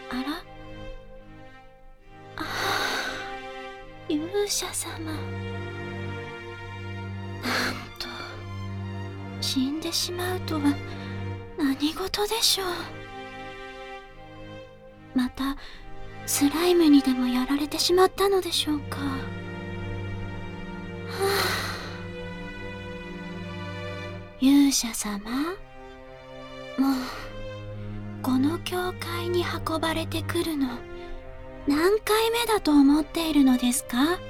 あら、勇者様。なんと、死んでしまうとは何事でしょう。またスライムにでもやられてしまったのでしょうか。勇者様、もうこの教会に運ばれてくるの何回目だと思っているのですか。ま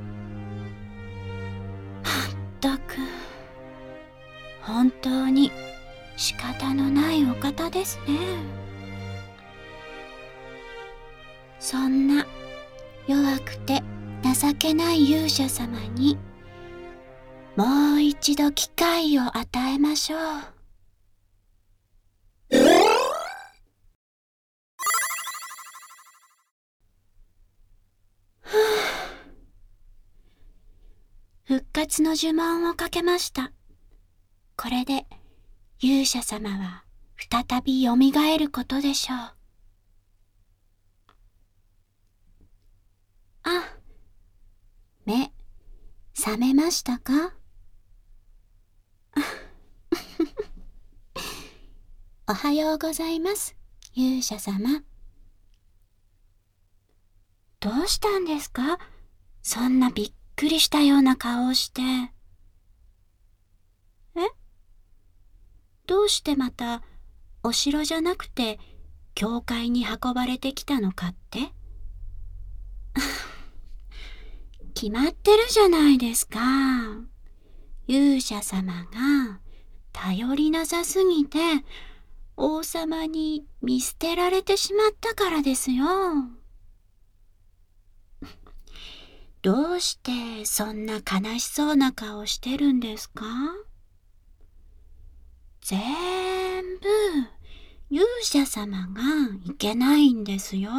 ったく本当に仕方のないお方ですね。そんな弱くて情けない勇者様にもう一度機会を与えましょう。復活の呪文をかけました。これで勇者様は再びよみがえることでしょう。あ、目覚めましたか？おはようございます、勇者様。どうしたんですか？そんなびっくりしたような顔をして。どうしてまたお城じゃなくて教会に運ばれてきたのかって？決まってるじゃないですか。勇者様が頼りなさすぎて王様に見捨てられてしまったからですよ。どうしてそんな悲しそうな顔してるんですか？全部勇者様がいけないんですよ。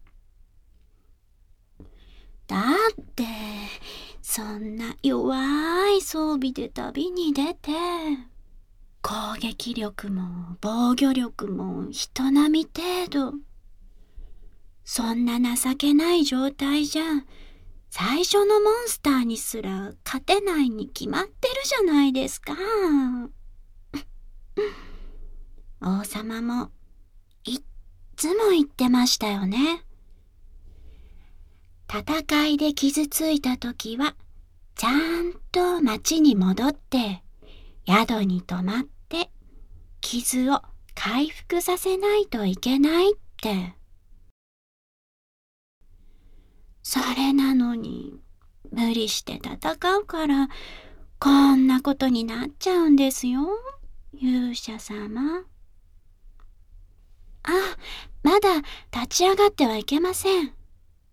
だってそんな弱い装備で旅に出て攻撃力も防御力も人並み程度、そんな情けない状態じゃ最初のモンスターにすら勝てないに決まってるじゃないですか。王様もいっつも言ってましたよね。戦いで傷ついた時はちゃんと町に戻って宿に泊まって傷を回復させないといけないって。それなのに無理して戦うからこんなことになっちゃうんですよ、勇者様。まだ立ち上がってはいけません。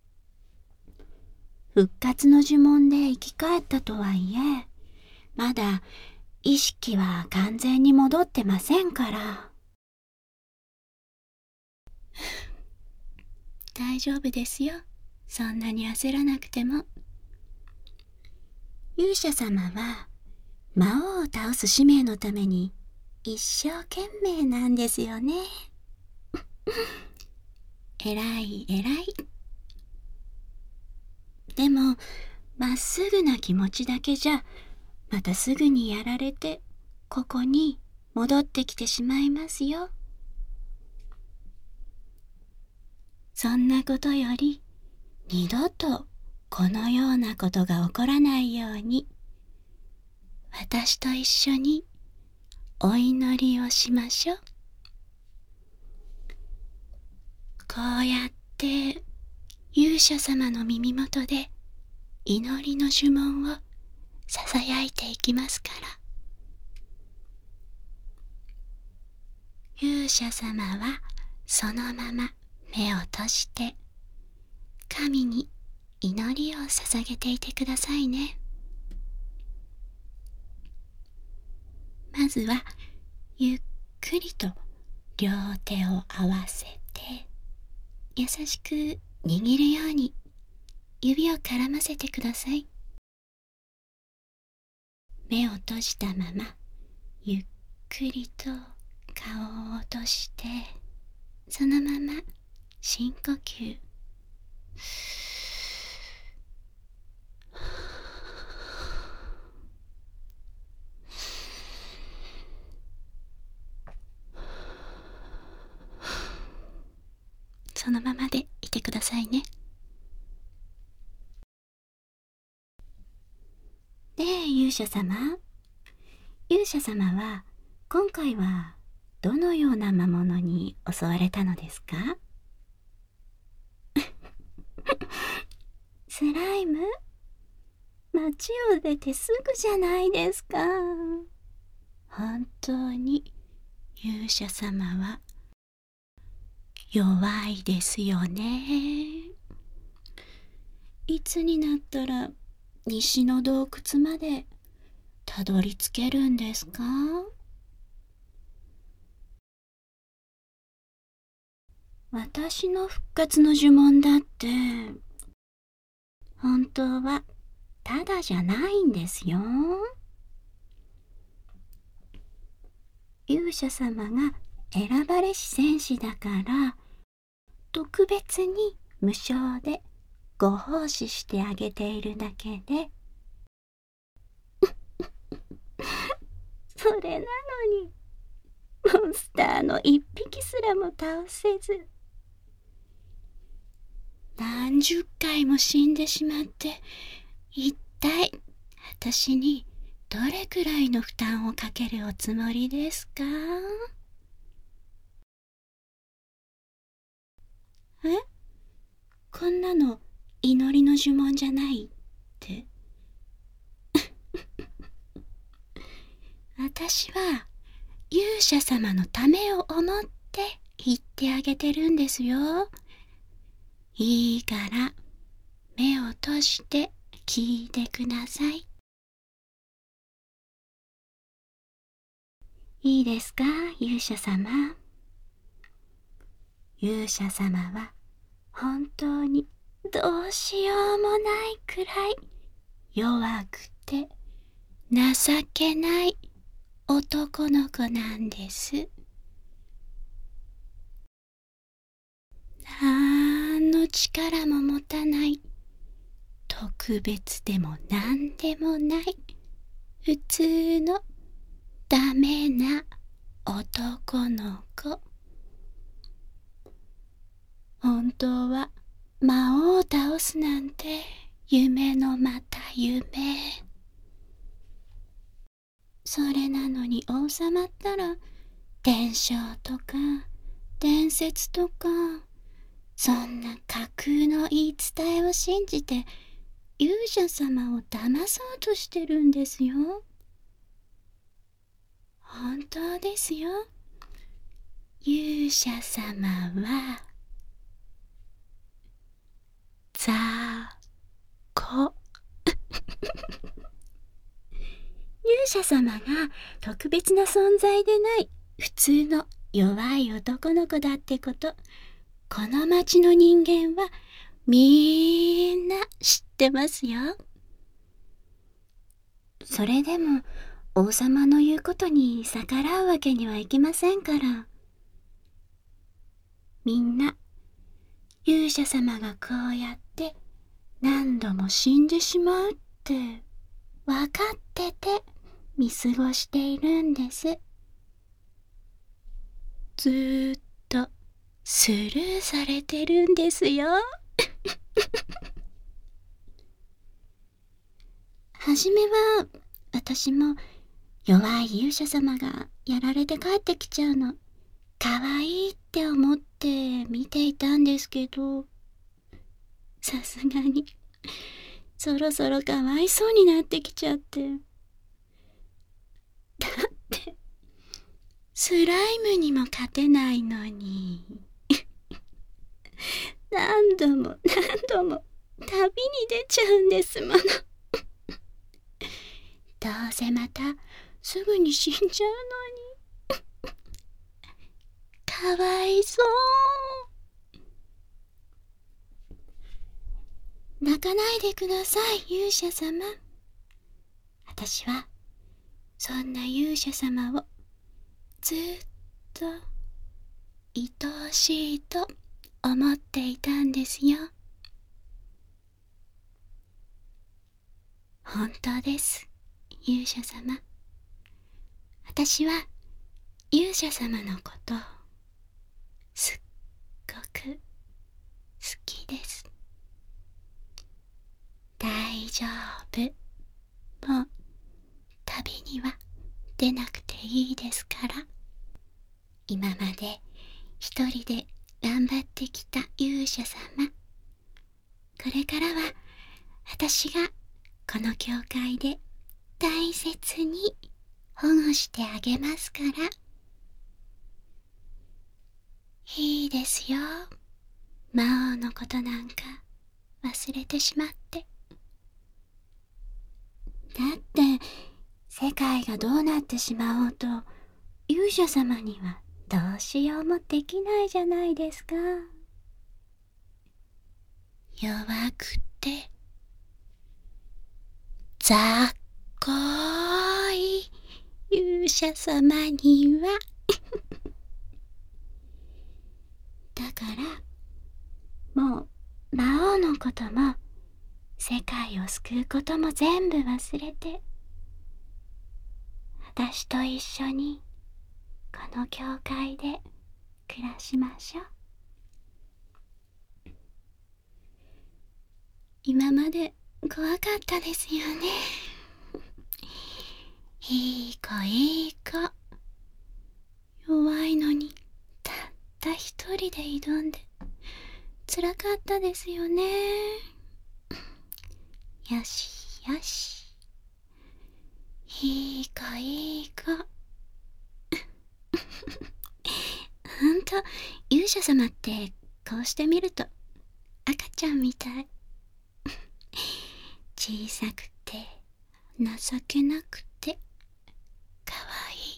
復活の呪文で生き返ったとはいえ、まだ意識は完全に戻ってませんから。大丈夫ですよ。そんなに焦らなくても。勇者様は魔王を倒す使命のために一生懸命なんですよね。偉い偉い。でもまっすぐな気持ちだけじゃまたすぐにやられてここに戻ってきてしまいますよ。そんなことより二度とこのようなことが起こらないように私と一緒にお祈りをしましょう。こうやって勇者様の耳元で祈りの呪文をささやいていきますから。勇者様はそのまま目を閉じて神に祈りを捧げていてくださいね。まずはゆっくりと両手を合わせて優しく握るように指を絡ませてください。目を閉じたままゆっくりと顔を落としてそのまま深呼吸。そのままでいてくださいね。で、勇者様。勇者様は今回はどのような魔物に襲われたのですか？スライム？町を出てすぐじゃないですか。本当に勇者様は弱いですよね。いつになったら西の洞窟までたどり着けるんですか？私の復活の呪文だって本当はただじゃないんですよ。勇者様が選ばれし戦士だから特別に無償でご奉仕してあげているだけでそれなのにモンスターの一匹すらも倒せず何十回も死んでしまって、一体私にどれくらいの負担をかけるおつもりですか？え？こんなの祈りの呪文じゃないって私は勇者様のためを思って言ってあげてるんですよ。いいから目を閉じて聞いてください。いいですか、勇者様。勇者様は本当にどうしようもないくらい弱くて情けない男の子なんです。なんの力も持たない特別でもなんでもない普通のダメな男の子。本当は魔王を倒すなんて夢のまた夢。それなのに王様ったら伝承とか伝説とかそんな架空の言い伝えを信じて勇者様を騙そうとしてるんですよ。本当ですよ。勇者様は雑魚。勇者様が特別な存在でない普通の弱い男の子だってことこの町の人間はみんな知ってますよ。それでも王様の言うことに逆らうわけにはいきませんから。みんな勇者様がこうやって何度も死んでしまうって分かってて見過ごしているんです。ずーっとスルーされてるんですよ。はじめは私も弱い勇者様がやられて帰ってきちゃうのかわいいって思って見ていたんですけど、さすがにそろそろかわいそうになってきちゃって。だってスライムにも勝てないのに何度も何度も旅に出ちゃうんですもの。どうせまたすぐに死んじゃうのにかわいそう。泣かないでください、勇者様。私はそんな勇者様をずっと愛おしいと思っていたんですよ。本当です、勇者様。私は勇者様のこと、すっごく好きです。大丈夫。もう旅には出なくていいですから。今まで一人で頑張ってきた勇者様。これからは私がこの教会で大切に保護してあげますから。いいですよ。魔王のことなんか忘れてしまって。だって世界がどうなってしまおうと勇者様にはどうしようもできないじゃないですか。弱くてざっこい勇者様にはだからもう魔王のことも世界を救うことも全部忘れて、私と一緒にこの教会で暮らしましょう。今まで怖かったですよね。いい子いい子。弱いのにたった一人で挑んで辛かったですよね。よしよし。いい子いい子。ほんと勇者様ってこうしてみると赤ちゃんみたい。小さくて情けなくてかわ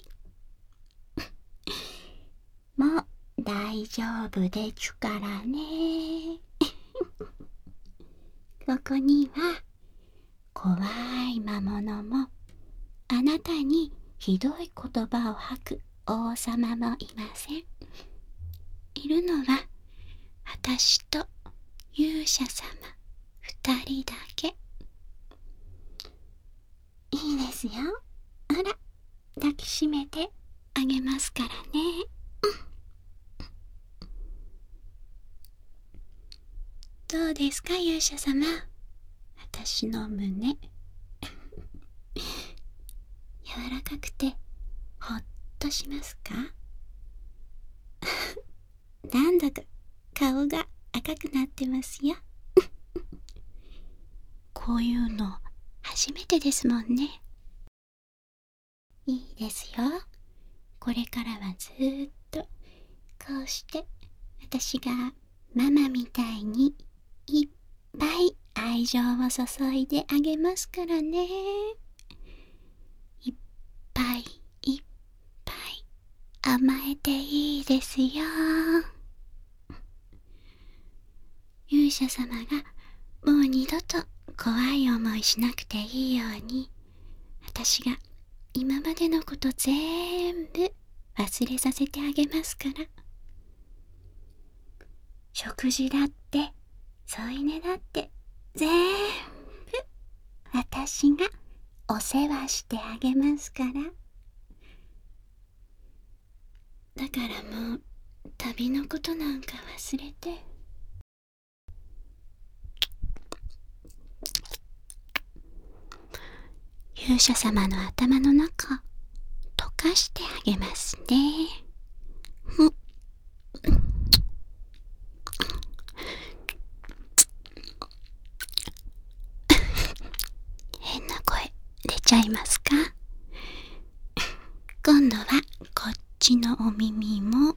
いい。もう大丈夫でちゅからね。ここには怖い魔物もあなたにひどい言葉を吐く王様もいません。いるのは私と勇者様2人だけ。いいですよ。あら、抱きしめてあげますからね。どうですか勇者様、私の胸柔らかくてほっとしますか？なんだか顔が赤くなってますよ。こういうの初めてですもんね。いいですよ。これからはずーっとこうして私がママみたいにいっぱい愛情を注いであげますからね。いっぱいいっぱい甘えていいですよ。勇者様がもう二度と怖い思いしなくていいように、私が今までのこと全部忘れさせてあげますから。食事だって添い寝だって全部私がお世話してあげますから。だからもう旅のことなんか忘れて。勇者様の頭の中溶かしてあげますね。変な声出ちゃいますか？今度はこっちのお耳も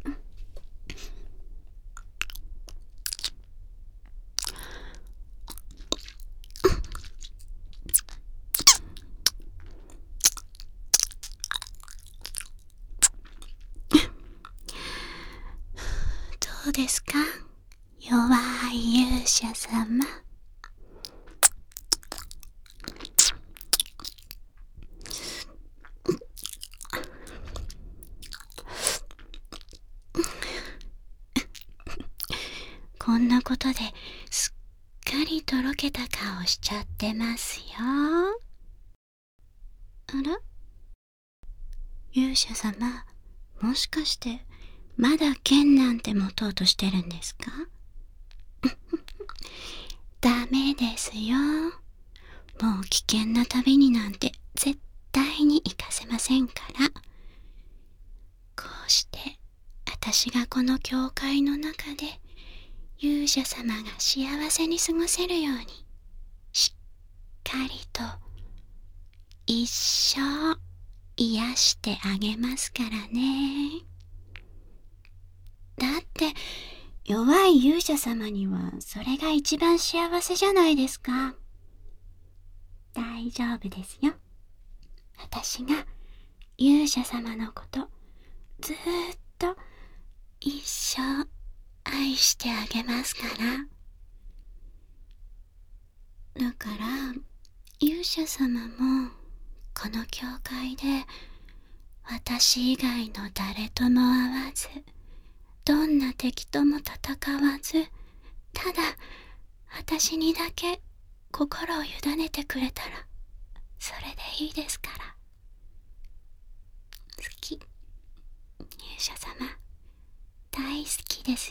どうですか？弱い勇者様。 こんなことですっかりとろけた顔しちゃってますよ。あら、勇者様、もしかしてまだ剣なんて持とうとしてるんですか？ダメですよ。もう危険な旅になんて絶対に行かせませんから。こうして私がこの教会の中で勇者様が幸せに過ごせるようにしっかりと一生癒してあげますからね。だって弱い勇者様にはそれが一番幸せじゃないですか。大丈夫ですよ。私が勇者様のことずーっと一生愛してあげますから。だから勇者様もこの教会で私以外の誰とも会わず、どんな敵とも戦わず、ただ私にだけ心を委ねてくれたらそれでいいですから。好き、勇者様大好きですよ。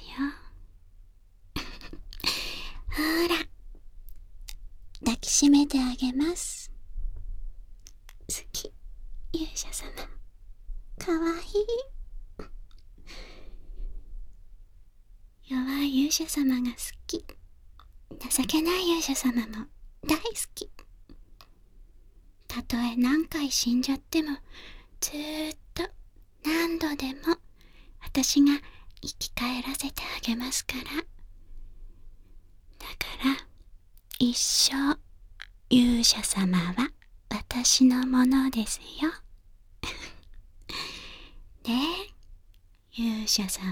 ほら、抱きしめてあげます。好き、勇者様かわいい。弱い勇者様が好き、情けない勇者様も大好き。たとえ何回死んじゃってもずーっと何度でも私が生き返らせてあげますから。だから一生勇者様は私のものですよ。ねえ、勇者様。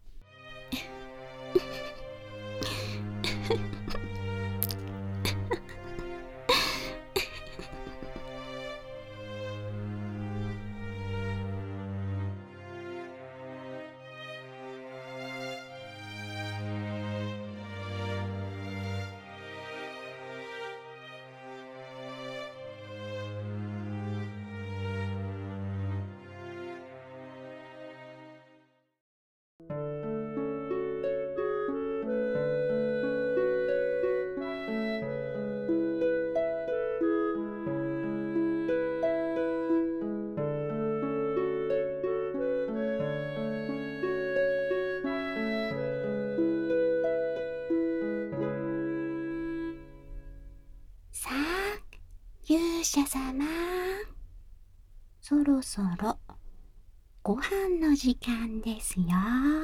さあ、勇者様、そろそろご飯の時間ですよ。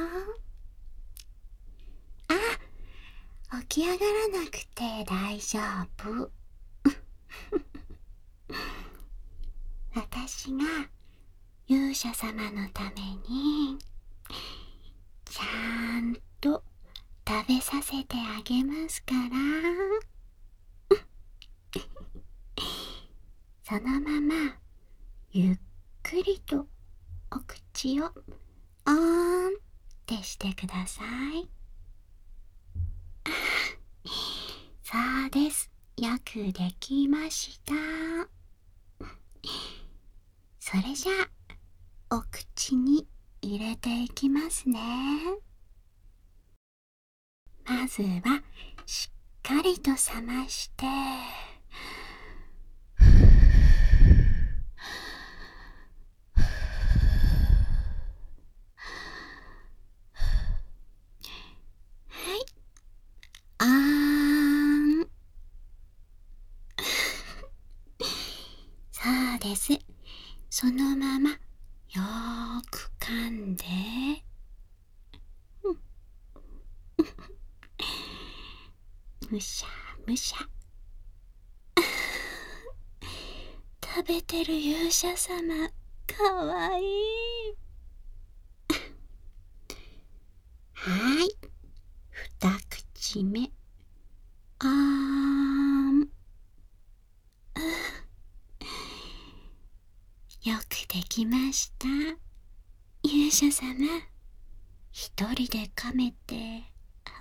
起き上がらなくて大丈夫。私が勇者様のためにちゃんと食べさせてあげますから。そのままゆっくりとお口をオーンってしてください。そうです。よくできました。それじゃあお口に入れていきますね。まずはしっかりと冷まして、はい、あーん。そうです。そのままよーく噛んで、むしゃむしゃ。食べてる勇者様かわいい。はい、二口目、あーん。よくできました。勇者様、一人で噛めて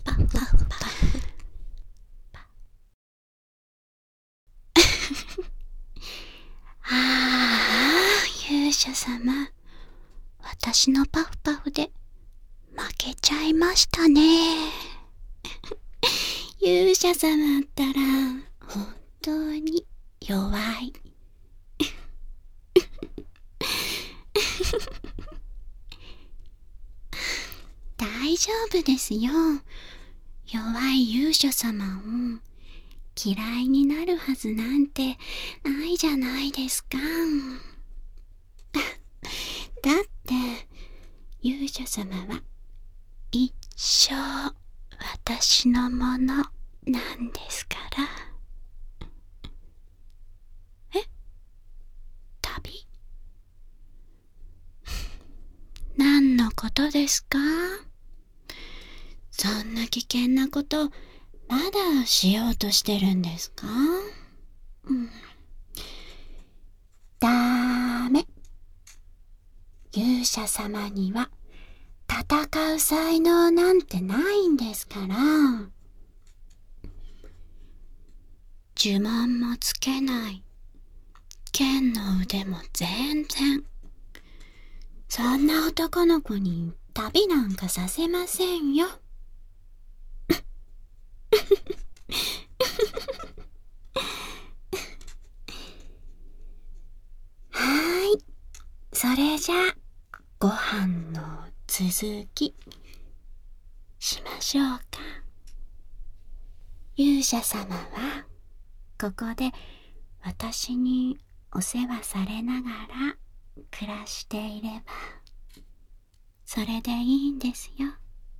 パフパフパフ。ああ、勇者様、私のパフパフで負けちゃいましたね。勇者様ったら本当に弱い。大丈夫ですよ。弱い勇者様を嫌いになるはずなんてないじゃないですか。だって勇者様は一生私のものなんですから。え？旅？何のことですか？そんな危険なことまだしようとしてるんですか？ダメ。勇者様には戦う才能なんてないんですから。呪文もつけない。剣の腕も全然。そんな男の子に旅なんかさせませんよ。それじゃあご飯の続きしましょうか。勇者様はここで私にお世話されながら暮らしていればそれでいいんですよ。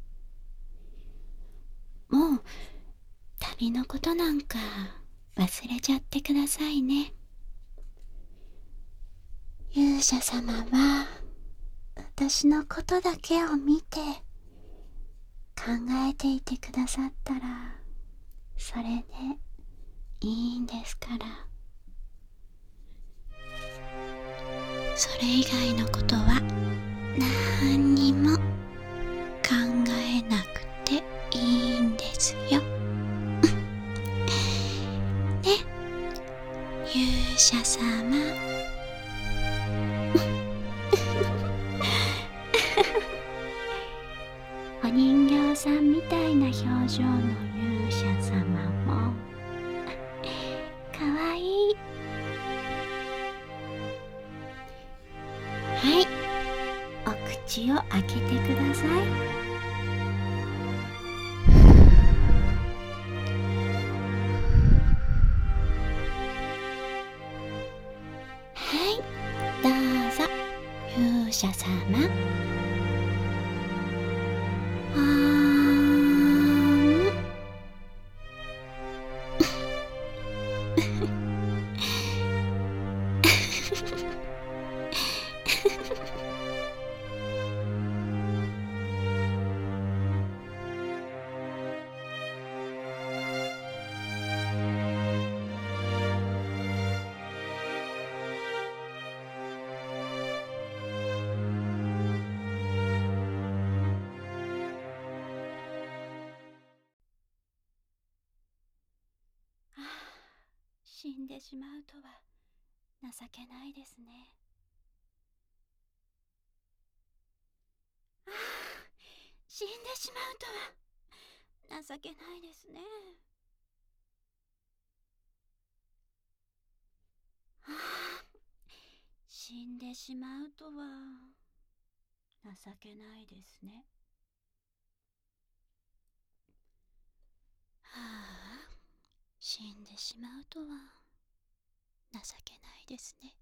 もう旅のことなんか忘れちゃってくださいね。勇者様は私のことだけを見て考えていてくださったらそれでいいんですから。それ以外のことは何にも考えなくていいんですよ。ね、勇者様。お人形さんみたいな表情の勇者様もかわいい。はい、お口を開けてください。はい、どうぞ勇者様。死んでしまうとは情けないですね。死んでしまうとは情けないですね。死んでしまうとは情けないですね。死んでしまうとは情けないですね。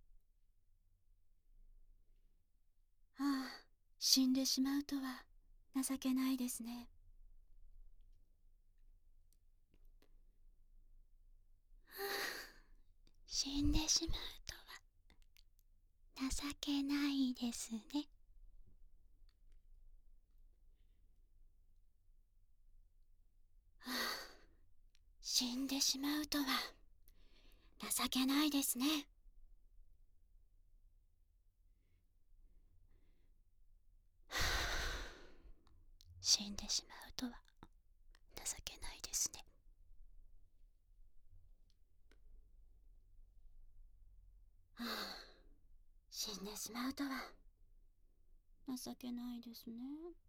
死んでしまうとは情けないですね。死んでしまうとは情けないですね。死んでしまうとは情けないですね。死んでしまうとは情けないですね。死んでしまうとは情けないですね。